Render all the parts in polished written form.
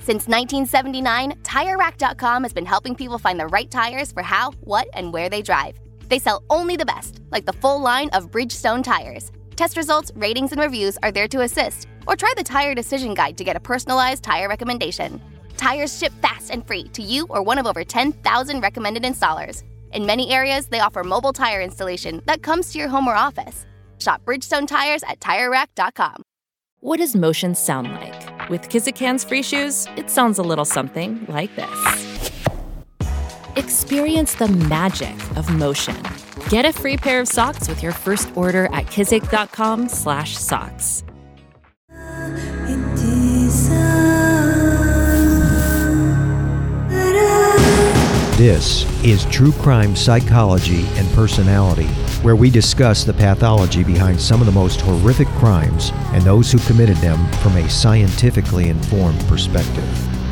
Since 1979, TireRack.com has been helping people find the right tires for how, what, and where they drive. They sell only the best, like the full line of Bridgestone tires. Test results, ratings, and reviews are there to assist. Or try the Tire Decision Guide to get a personalized tire recommendation. Tires ship fast and free to you or one of over 10,000 recommended installers. In many areas, they offer mobile tire installation that comes to your home or office. Shop Bridgestone tires at TireRack.com. What does motion sound like? With Kizikans free shoes, it sounds a little something like this. Experience the magic of motion. Get a free pair of socks with your first order at kizik.com/socks. This is True Crime Psychology and Personality, where we discuss the pathology behind some of the most horrific crimes and those who committed them from a scientifically informed perspective.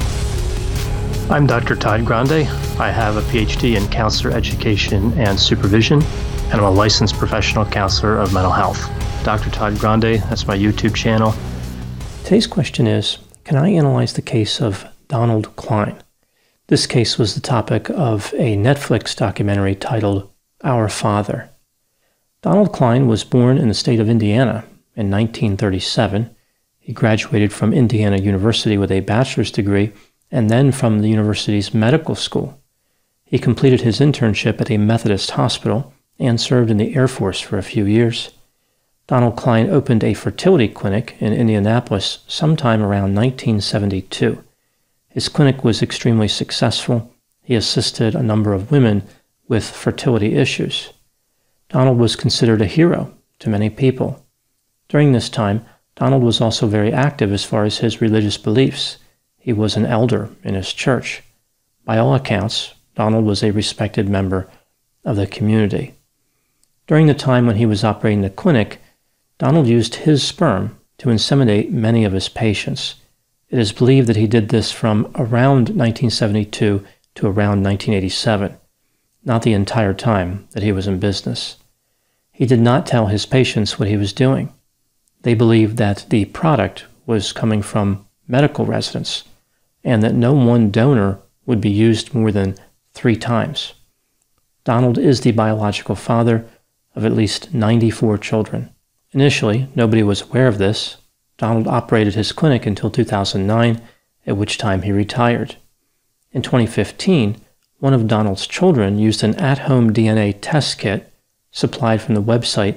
I'm Dr. Todd Grande. I have a PhD in counselor education and supervision, and I'm a licensed professional counselor of mental health. Dr. Todd Grande, that's my YouTube channel. Today's question is, can I analyze the case of Donald Klein? This case was the topic of a Netflix documentary titled Our Father. Donald Klein was born in the state of Indiana in 1937. He graduated from Indiana University with a bachelor's degree and then from the university's medical school. He completed his internship at a Methodist hospital and served in the Air Force for a few years. Donald Klein opened a fertility clinic in Indianapolis sometime around 1972. His clinic was extremely successful. He assisted a number of women with fertility issues. Donald was considered a hero to many people. During this time, Donald was also very active as far as his religious beliefs. He was an elder in his church. By all accounts, Donald was a respected member of the community. During the time when he was operating the clinic, Donald used his sperm to inseminate many of his patients. It is believed that he did this from around 1972 to around 1987, not the entire time that he was in business. He did not tell his patients what he was doing. They believed that the product was coming from medical residents and that no one donor would be used more than 3 times. Donald is the biological father of at least 94 children. Initially, nobody was aware of this. Donald operated his clinic until 2009, at which time he retired. In 2015, one of Donald's children used an at-home DNA test kit supplied from the website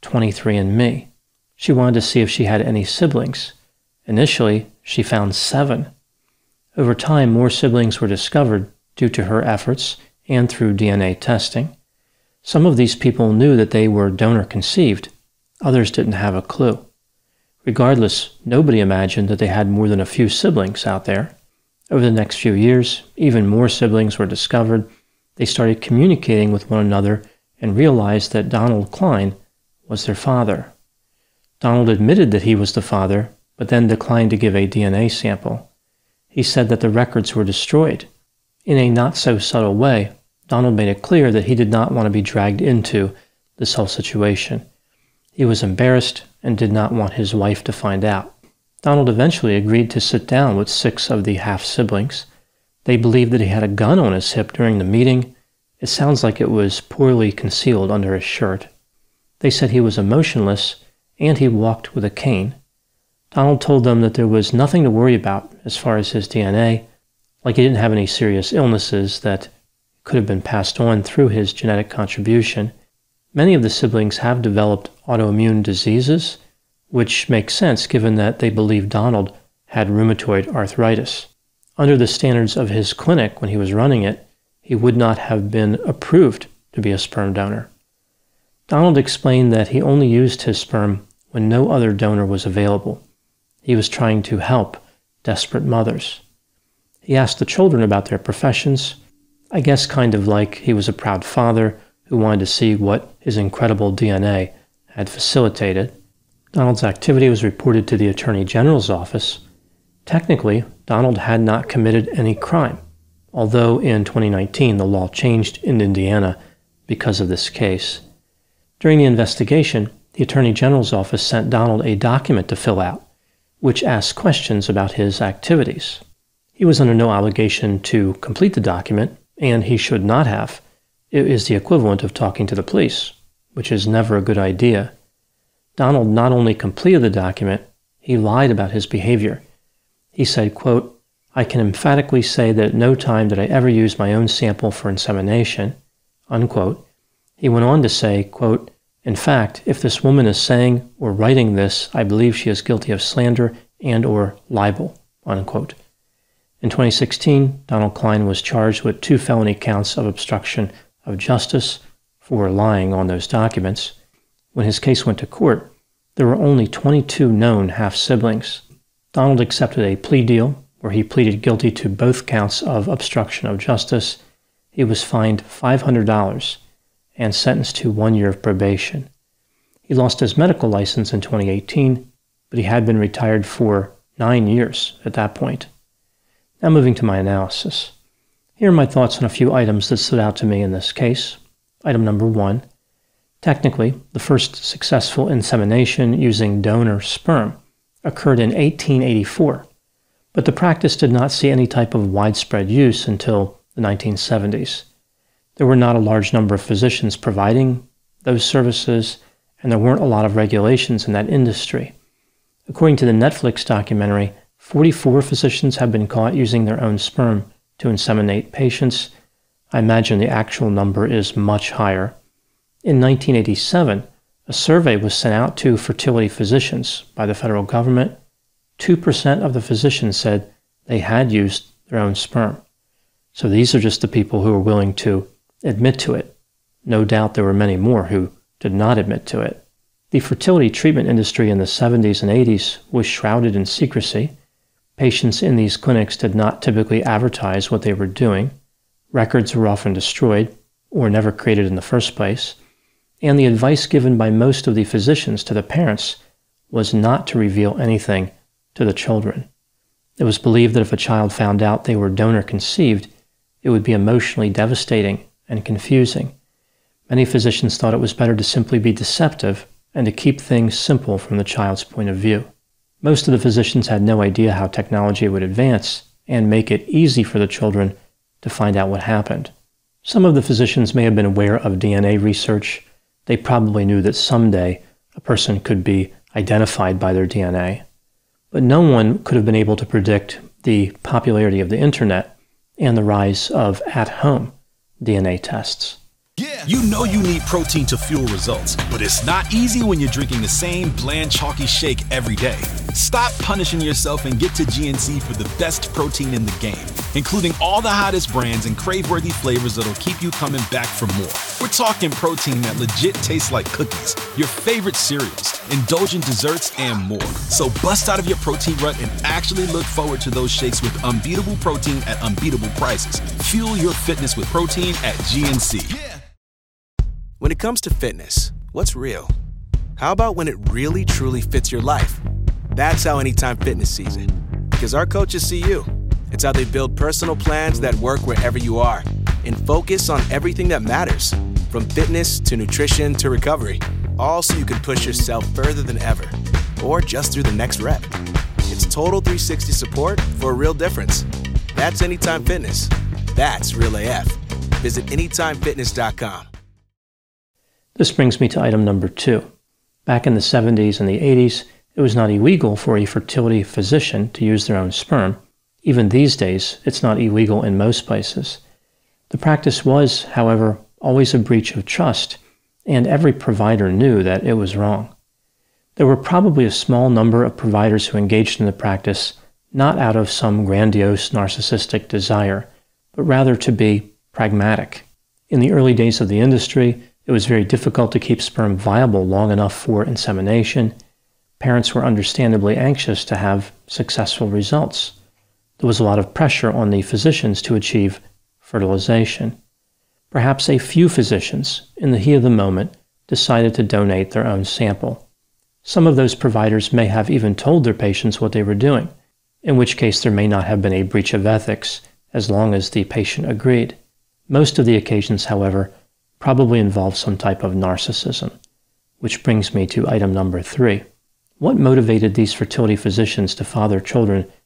23andMe. She wanted to see if she had any siblings. Initially, she found 7. Over time, more siblings were discovered due to her efforts and through DNA testing. Some of these people knew that they were donor-conceived. Others didn't have a clue. Regardless, nobody imagined that they had more than a few siblings out there. Over the next few years, even more siblings were discovered. They started communicating with one another and realized that Donald Klein was their father. Donald admitted that he was the father, but then declined to give a DNA sample. He said that the records were destroyed. In a not-so-subtle way, Donald made it clear that he did not want to be dragged into this whole situation. He was embarrassed and did not want his wife to find out. Donald eventually agreed to sit down with 6 of the half-siblings. They believed that he had a gun on his hip during the meeting. It sounds like it was poorly concealed under his shirt. They said he was emotionless and he walked with a cane. Donald told them that there was nothing to worry about as far as his DNA, like he didn't have any serious illnesses that could have been passed on through his genetic contribution. Many of the siblings have developed autoimmune diseases, which makes sense given that they believe Donald had rheumatoid arthritis. Under the standards of his clinic when he was running it, he would not have been approved to be a sperm donor. Donald explained that he only used his sperm when no other donor was available. He was trying to help desperate mothers. He asked the children about their professions, I guess kind of like he was a proud father who wanted to see what his incredible DNA had facilitated. Donald's activity was reported to the Attorney General's office. Technically, Donald had not committed any crime, although in 2019 the law changed in Indiana because of this case. During the investigation, the Attorney General's office sent Donald a document to fill out, which asked questions about his activities. He was under no obligation to complete the document, and he should not have. It is the equivalent of talking to the police, which is never a good idea. Donald not only completed the document, he lied about his behavior. He said, quote, "I can emphatically say that at no time did I ever use my own sample for insemination," unquote. He went on to say, quote, "In fact, if this woman is saying or writing this, I believe she is guilty of slander and or libel," unquote. In 2016, Donald Klein was charged with 2 felony counts of obstruction of justice for lying on those documents. When his case went to court, there were only 22 known half-siblings. Donald accepted a plea deal where he pleaded guilty to both counts of obstruction of justice. He was fined $500 and sentenced to 1 year of probation. He lost his medical license in 2018, but he had been retired for 9 years at that point. Now moving to my analysis. Here are my thoughts on a few items that stood out to me in this case. Item number 1. Technically, the first successful insemination using donor sperm occurred in 1884, but the practice did not see any type of widespread use until the 1970s. There were not a large number of physicians providing those services, and there weren't a lot of regulations in that industry. According to the Netflix documentary, 44 physicians have been caught using their own sperm to inseminate patients. I imagine the actual number is much higher. In 1987, a survey was sent out to fertility physicians by the federal government. 2% of the physicians said they had used their own sperm. So these are just the people who were willing to admit to it. No doubt there were many more who did not admit to it. The fertility treatment industry in the 70s and 80s was shrouded in secrecy. Patients in these clinics did not typically advertise what they were doing. Records were often destroyed or never created in the first place. And the advice given by most of the physicians to the parents was not to reveal anything to the children. It was believed that if a child found out they were donor conceived, it would be emotionally devastating and confusing. Many physicians thought it was better to simply be deceptive and to keep things simple from the child's point of view. Most of the physicians had no idea how technology would advance and make it easy for the children to find out what happened. Some of the physicians may have been aware of DNA research. They probably knew that someday a person could be identified by their DNA. But no one could have been able to predict the popularity of the internet and the rise of at-home DNA tests. Yeah. You know you need protein to fuel results, but it's not easy when you're drinking the same bland, chalky shake every day. Stop punishing yourself and get to GNC for the best protein in the game, including all the hottest brands and crave-worthy flavors that'll keep you coming back for more. We're talking protein that legit tastes like cookies, your favorite cereals, indulgent desserts, and more. So bust out of your protein rut and actually look forward to those shakes with unbeatable protein at unbeatable prices. Fuel your fitness with protein at GNC. Yeah. When it comes to fitness, what's real? How about when it really, truly fits your life? That's how Anytime Fitness sees it. Because our coaches see you. It's how they build personal plans that work wherever you are and focus on everything that matters, from fitness to nutrition to recovery, all so you can push yourself further than ever, or just through the next rep. It's total 360 support for a real difference. That's Anytime Fitness. That's Real AF. Visit AnytimeFitness.com. This brings me to item number 2. Back in the 70s and the 80s, it was not illegal for a fertility physician to use their own sperm. Even these days, it's not illegal in most places. The practice was, however, always a breach of trust, and every provider knew that it was wrong. There were probably a small number of providers who engaged in the practice not out of some grandiose narcissistic desire, but rather to be pragmatic. In the early days of the industry, it was very difficult to keep sperm viable long enough for insemination. Parents were understandably anxious to have successful results. There was a lot of pressure on the physicians to achieve fertilization. Perhaps a few physicians, in the heat of the moment, decided to donate their own sample. Some of those providers may have even told their patients what they were doing, in which case there may not have been a breach of ethics as long as the patient agreed. Most of the occasions, however, probably involved some type of narcissism, which brings me to item number 3. What motivated these fertility physicians to file their children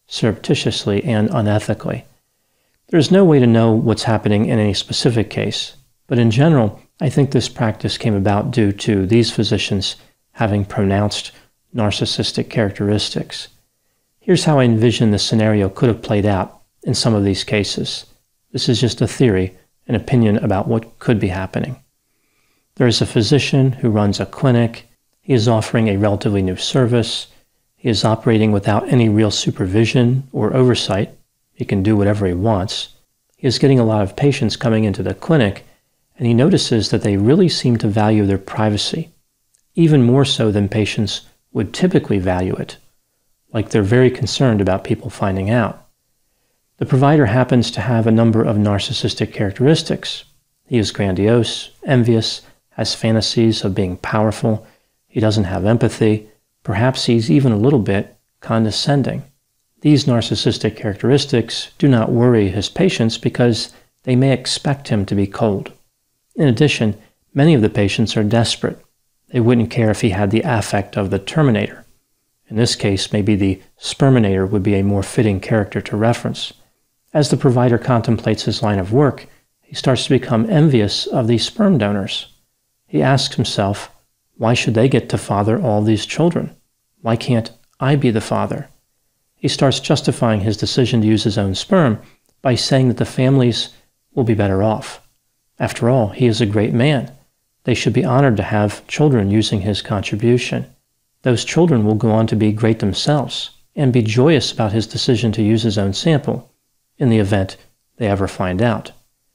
surreptitiously and unethically. There is no way to know what's happening in any specific case, but in general, I think this practice came about due to these physicians having pronounced narcissistic characteristics. Here's how I envision the scenario could have played out in some of these cases. This is just a theory, an opinion about what could be happening. There is a physician who runs a clinic. He is offering a relatively new service. He is operating without any real supervision or oversight. He can do whatever he wants. He is getting a lot of patients coming into the clinic, and he notices that they really seem to value their privacy, even more so than patients would typically value it, like they're very concerned about people finding out. The provider happens to have a number of narcissistic characteristics. He is grandiose, envious, has fantasies of being powerful. He doesn't have empathy. Perhaps he's even a little bit condescending. These narcissistic characteristics do not worry his patients because they may expect him to be cold. In addition, many of the patients are desperate. They wouldn't care if he had the affect of the Terminator. In this case, maybe the Sperminator would be a more fitting character to reference. As the provider contemplates his line of work, he starts to become envious of these sperm donors. He asks himself, why should they get to father all these children? Why can't I be the father? He starts justifying his decision to use his own sperm by saying that the families will be better off. After all, he is a great man. They should be honored to have children using his contribution. Those children will go on to be great themselves and be joyous about his decision to use his own sample in the event they ever find out.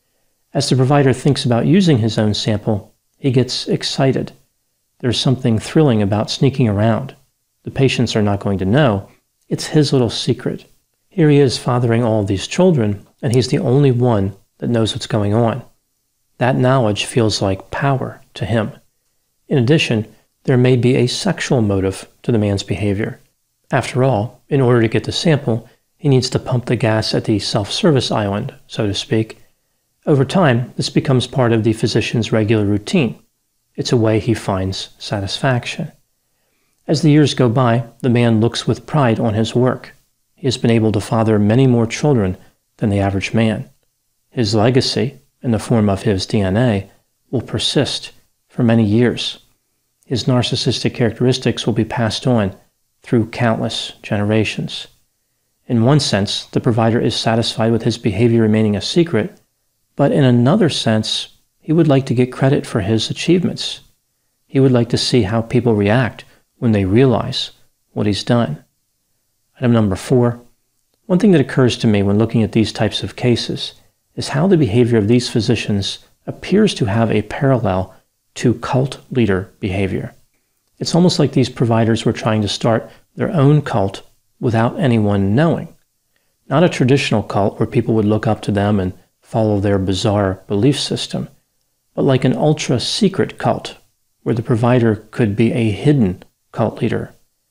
As the provider thinks about using his own sample, he gets excited. There's something thrilling about sneaking around. The patients are not going to know. It's his little secret. Here he is fathering all these children, and he's the only one that knows what's going on. That knowledge feels like power to him. In addition, there may be a sexual motive to the man's behavior. After all, in order to get the sample, he needs to pump the gas at the self-service island, so to speak. Over time, this becomes part of the physician's regular routine. It's a way he finds satisfaction. As the years go by, the man looks with pride on his work. He has been able to father many more children than the average man. His legacy, in the form of his DNA, will persist for many years. His narcissistic characteristics will be passed on through countless generations. In one sense, the provider is satisfied with his behavior remaining a secret, but in another sense, he would like to get credit for his achievements. He would like to see how people react when they realize what he's done. Item number 4. One thing that occurs to me when looking at these types of cases is how the behavior of these physicians appears to have a parallel to cult leader behavior. It's almost like these providers were trying to start their own cult without anyone knowing. Not a traditional cult where people would look up to them and follow their bizarre belief system, but like an ultra-secret cult where the provider could be a hidden cult leader.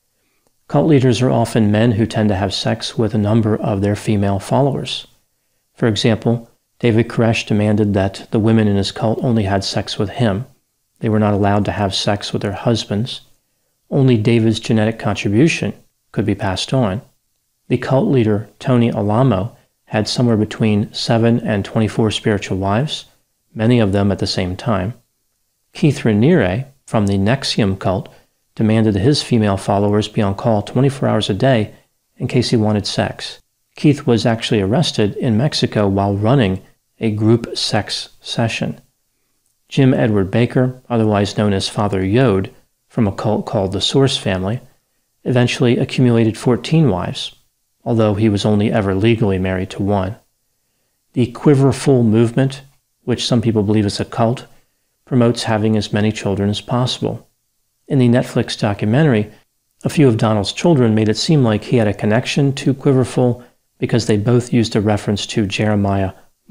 Cult leaders are often men who tend to have sex with a number of their female followers. For example, David Koresh demanded that the women in his cult only had sex with him. They were not allowed to have sex with their husbands. Only David's genetic contribution could be passed on. The cult leader, Tony Alamo, had somewhere between 7 and 24 spiritual wives, many of them at the same time. Keith Raniere, from the NXIVM cult, demanded that his female followers be on call 24 hours a day in case he wanted sex. Keith was actually arrested in Mexico while running a group sex session. Jim Edward Baker, otherwise known as Father Yod, from a cult called the Source Family, eventually accumulated 14 wives, although he was only ever legally married to one. The Quiverful movement, which some people believe is a cult, promotes having as many children as possible. In the Netflix documentary, a few of Donald's children made it seem like he had a connection to Quiverful because they both used a reference to Jeremiah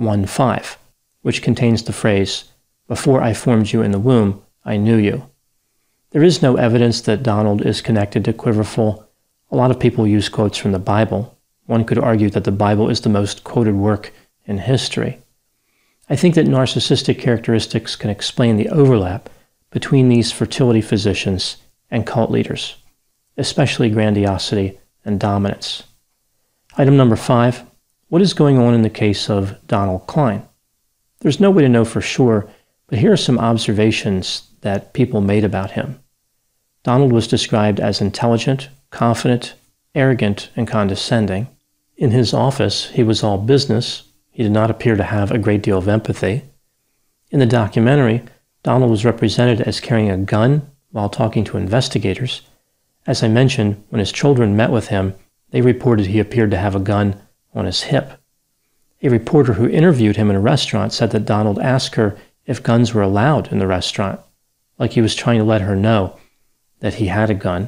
1:5, which contains the phrase, "Before I formed you in the womb, I knew you." There is no evidence that Donald is connected to Quiverful. A lot of people use quotes from the Bible. One could argue that the Bible is the most quoted work in history. I think that narcissistic characteristics can explain the overlap between these fertility physicians and cult leaders, especially grandiosity and dominance. Item number 5, what is going on in the case of Donald Klein? There's no way to know for sure, but here are some observations that people made about him. Donald was described as intelligent, confident, arrogant, and condescending. In his office, he was all business. He did not appear to have a great deal of empathy. In the documentary, Donald was represented as carrying a gun while talking to investigators. As I mentioned, when his children met with him, they reported he appeared to have a gun on his hip. A reporter who interviewed him in a restaurant said that Donald asked her if guns were allowed in the restaurant, like he was trying to let her know that he had a gun.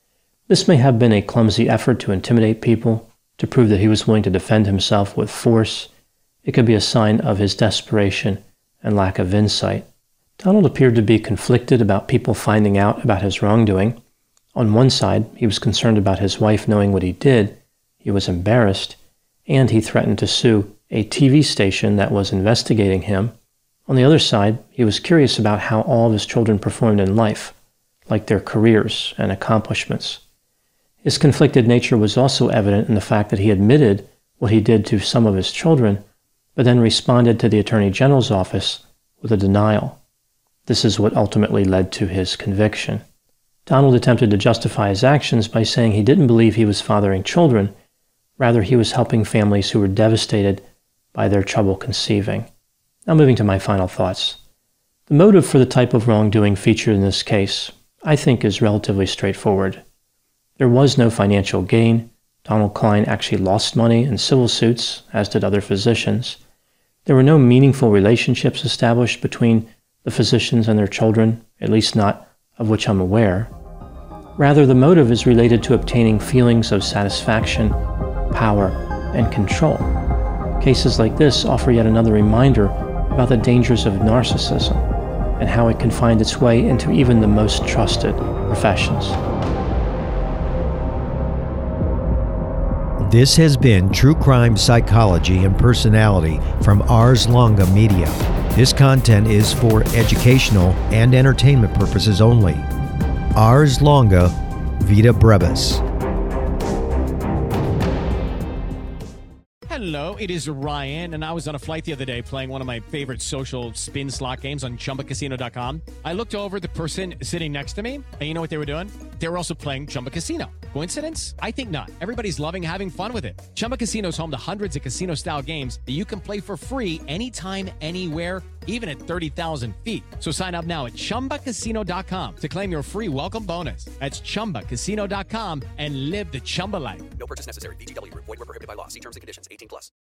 This may have been a clumsy effort to intimidate people, to prove that he was willing to defend himself with force. It could be a sign of his desperation and lack of insight. Donald appeared to be conflicted about people finding out about his wrongdoing. On one side, he was concerned about his wife knowing what he did, he was embarrassed, and he threatened to sue a TV station that was investigating him. On the other side, he was curious about how all of his children performed in life, like their careers and accomplishments. His conflicted nature was also evident in the fact that he admitted what he did to some of his children, but then responded to the Attorney General's office with a denial. This is what ultimately led to his conviction. Donald attempted to justify his actions by saying he didn't believe he was fathering children, rather he was helping families who were devastated by their trouble conceiving. Now moving to my final thoughts. The motive for the type of wrongdoing featured in this case, I think, is relatively straightforward. There was no financial gain. Donald Klein actually lost money in civil suits, as did other physicians. There were no meaningful relationships established between the physicians and their children, at least not of which I'm aware. Rather, the motive is related to obtaining feelings of satisfaction, power, and control. Cases like this offer yet another reminder about the dangers of narcissism and how it can find its way into even the most trusted professions. This has been True Crime Psychology and Personality from Ars Longa Media. This content is for educational and entertainment purposes only. Ars Longa Vita Brevis. Hello, it is Ryan, and I was on a flight the other day playing one of my favorite social spin slot games on ChumbaCasino.com. I looked over at the person sitting next to me, and you know what they were doing? They were also playing Chumba Casino. Coincidence? I think not. Everybody's loving having fun with it. Chumba Casino is home to hundreds of casino-style games that you can play for free anytime, anywhere, even at 30,000 feet. So sign up now at ChumbaCasino.com to claim your free welcome bonus. That's ChumbaCasino.com and live the Chumba life. No purchase necessary. VGW. Void where prohibited by law. See terms and conditions. 18+.